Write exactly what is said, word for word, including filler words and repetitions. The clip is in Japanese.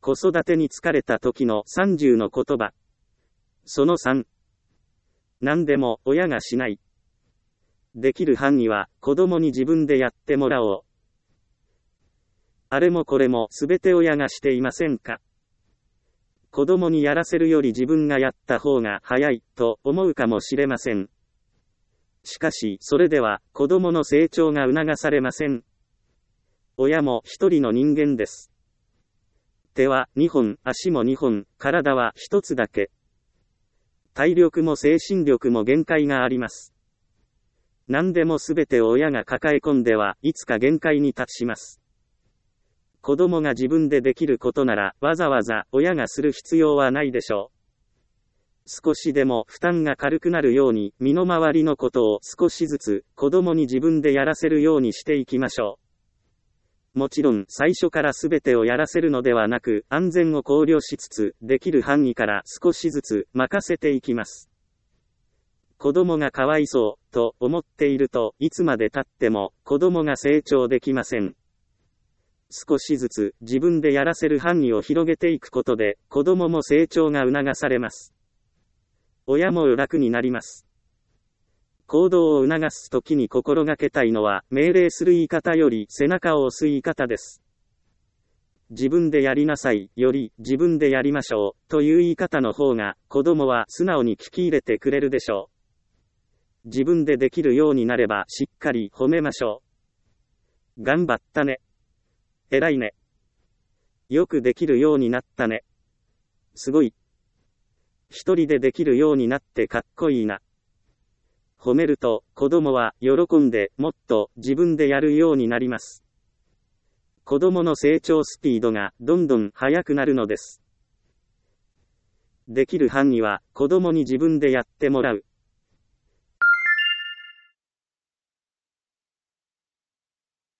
子育てに疲れた時のさんじゅうの言葉。そのさん。何でも親がしない。できる範囲は子供に自分でやってもらおう。あれもこれもすべて親がしていませんか？子供にやらせるより自分がやった方が早いと思うかもしれません。しかしそれでは子供の成長が促されません。親も一人の人間です。手はにほん、足もにほん、体は一つだけ。体力も精神力も限界があります。何でもすべて親が抱え込んではいつか限界に達します。子供が自分でできることならわざわざ親がする必要はないでしょう。少しでも負担が軽くなるように身の回りのことを少しずつ子供に自分でやらせるようにしていきましょう。もちろん最初からすべてをやらせるのではなく安全を考慮しつつできる範囲から少しずつ任せていきます。子供がかわいそうと思っているといつまで経っても子供が成長できません。少しずつ自分でやらせる範囲を広げていくことで子供も成長が促されます。親も楽になります。行動を促すときに心がけたいのは命令する言い方より背中を押す言い方です。自分でやりなさいより自分でやりましょうという言い方の方が子供は素直に聞き入れてくれるでしょう。自分でできるようになればしっかり褒めましょう。頑張ったね。偉いね。よくできるようになったね。すごい。一人でできるようになってかっこいいな。褒めると子供は喜んでもっと自分でやるようになります。子供の成長スピードがどんどん速くなるのです。できる範囲は子供に自分でやってもらう。